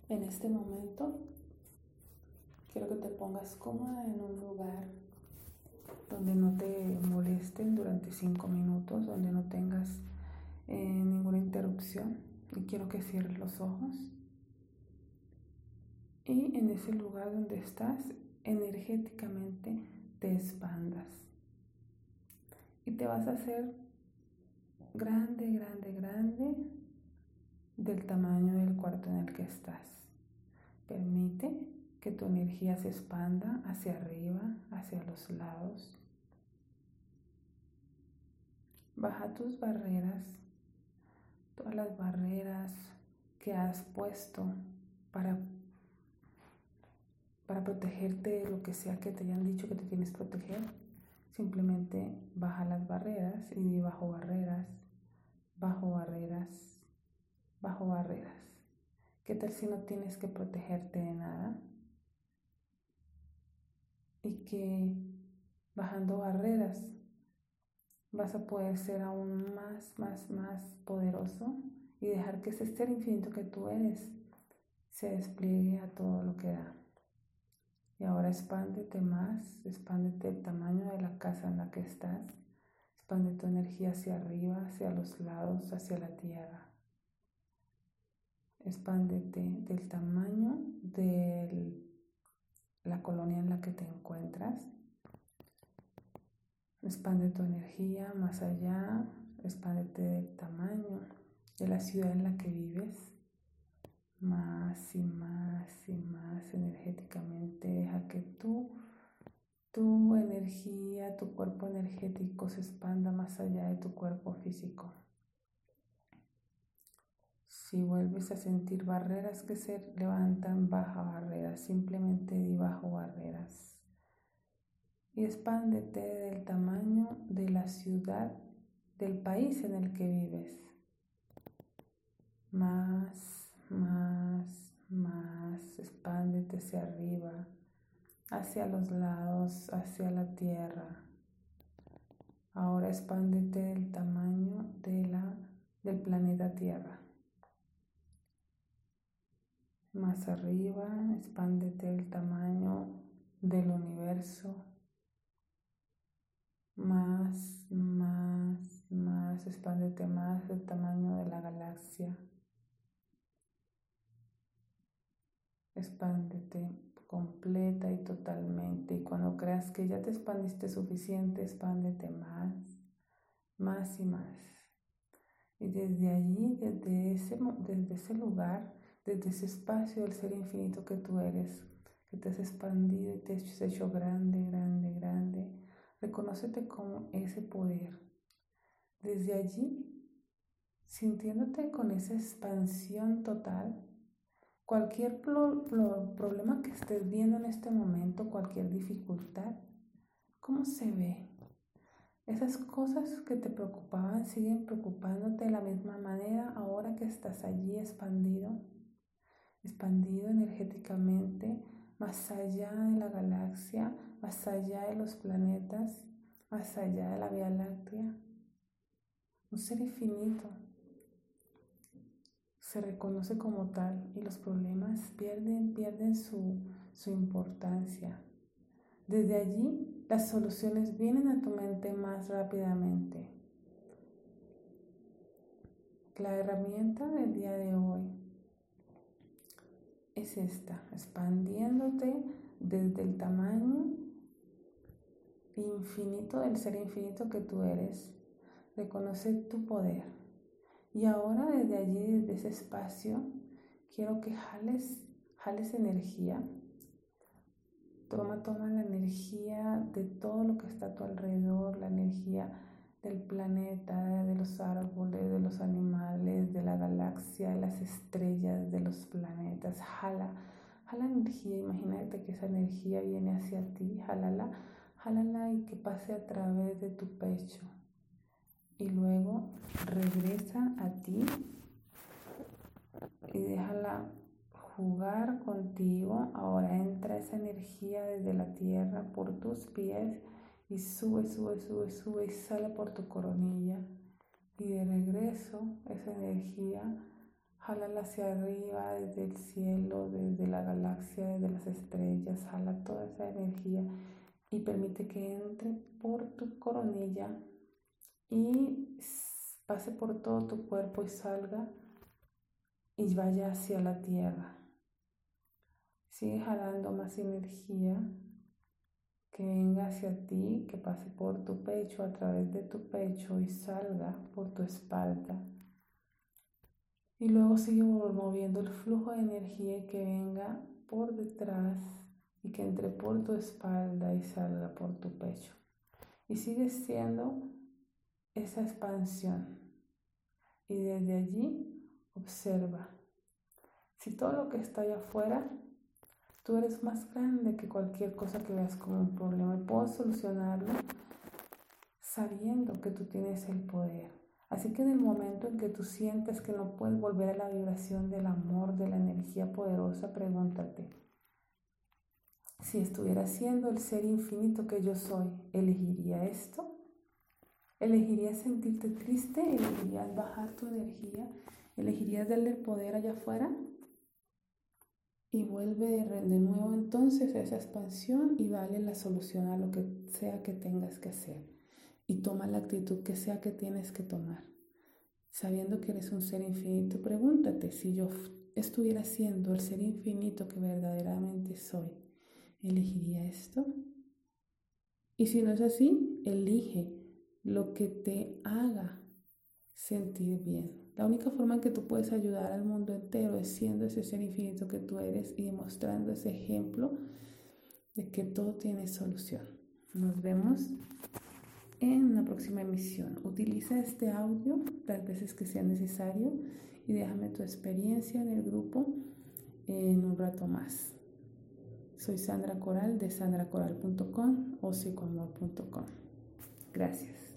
En este momento quiero que te pongas cómoda en un lugar donde no te molesten durante 5 minutos, donde no tengas ninguna interrupción, y quiero que cierres los ojos y en ese lugar donde estás energéticamente te expandas y te vas a hacer grande, grande, grande del tamaño del cuarto en el que estás. Permite que tu energía se expanda hacia arriba, hacia los lados. Baja tus barreras, todas las barreras que has puesto para protegerte de lo que sea que te hayan dicho que te tienes que proteger. Simplemente baja las barreras y di bajo barreras, bajo barreras, bajo barreras. ¿Qué tal si no tienes que protegerte de nada? Y que bajando barreras vas a poder ser aún más poderoso y dejar que ese ser infinito que tú eres se despliegue a todo lo que da. Y ahora expándete más, expándete el tamaño de la casa en la que estás, expande tu energía hacia arriba, hacia los lados, hacia la tierra. Expándete del tamaño de la colonia en la que te encuentras. Expande tu energía más allá, expándete del tamaño de la ciudad en la que vives. Más y más y más energéticamente deja que tu energía, tu cuerpo energético se expanda más allá de tu cuerpo físico. Si vuelves a sentir barreras que se levantan, baja barreras, simplemente di bajo barreras. Y expándete del tamaño de la ciudad, del país en el que vives. Más, expándete hacia arriba, hacia los lados, hacia la tierra. Ahora expándete del tamaño del planeta Tierra. Más arriba, expándete del tamaño del universo. Más, expándete más del tamaño de la galaxia. Expándete completa y totalmente. Y cuando creas que ya te expandiste suficiente, expándete más y más. Y desde allí, desde ese lugar, desde ese espacio del ser infinito que tú eres, que te has expandido y te has hecho grande, grande, grande, reconócete como ese poder. Desde allí, sintiéndote con esa expansión total, cualquier problema que estés viendo en este momento, cualquier dificultad, ¿cómo se ve? Esas cosas que te preocupaban siguen preocupándote de la misma manera ahora que estás allí expandido energéticamente, más allá de la galaxia, más allá de los planetas, más allá de la Vía Láctea. Un ser infinito se reconoce como tal y los problemas pierden su importancia. Desde allí, las soluciones vienen a tu mente más rápidamente. La herramienta del día de hoy es esta, expandiéndote desde el tamaño infinito del ser infinito que tú eres. Reconoce tu poder. Y ahora desde allí, desde ese espacio, quiero que jales energía. Toma la energía de todo lo que está a tu alrededor, la energía del planeta, de los árboles, de los animales, de la galaxia, de las estrellas, de los planetas. Jala energía, imagínate que esa energía viene hacia ti, jálala y que pase a través de tu pecho. Y luego regresa a ti y déjala jugar contigo. Ahora entra esa energía desde la tierra por tus pies y sube y sale por tu coronilla. Y de regreso esa energía Jálala hacia arriba, desde el cielo, desde la galaxia, desde las estrellas. Jala toda esa energía y permite que entre por tu coronilla y pase por todo tu cuerpo y salga y vaya hacia la tierra. Sigue jalando más energía, que venga hacia ti, que pase por tu pecho, a través de tu pecho y salga por tu espalda. Y luego sigue moviendo el flujo de energía y que venga por detrás y que entre por tu espalda y salga por tu pecho. Y sigue siendo esa expansión. Y desde allí observa. Si todo lo que está allá afuera, tú eres más grande que cualquier cosa que veas como un problema. Y puedo solucionarlo sabiendo que tú tienes el poder. Así que en el momento en que tú sientes que no puedes volver a la vibración del amor, de la energía poderosa, pregúntate, si estuviera siendo el ser infinito que yo soy, ¿elegiría esto? ¿Elegirías sentirte triste? ¿Elegirías bajar tu energía? ¿Elegirías darle el poder allá afuera? Y vuelve de nuevo entonces a esa expansión y dale la solución a lo que sea que tengas que hacer. Y toma la actitud que sea que tienes que tomar. Sabiendo que eres un ser infinito, pregúntate, si yo estuviera siendo el ser infinito que verdaderamente soy, ¿elegiría esto? Y si no es así, elige lo que te haga sentir bien. La única forma en que tú puedes ayudar al mundo entero es siendo ese ser infinito que tú eres y demostrando ese ejemplo de que todo tiene solución. Nos vemos en una próxima emisión. Utiliza este audio las veces que sea necesario y déjame tu experiencia en el grupo en un rato más. Soy Sandra Coral de sandracoral.com o psicoamor.com. Gracias.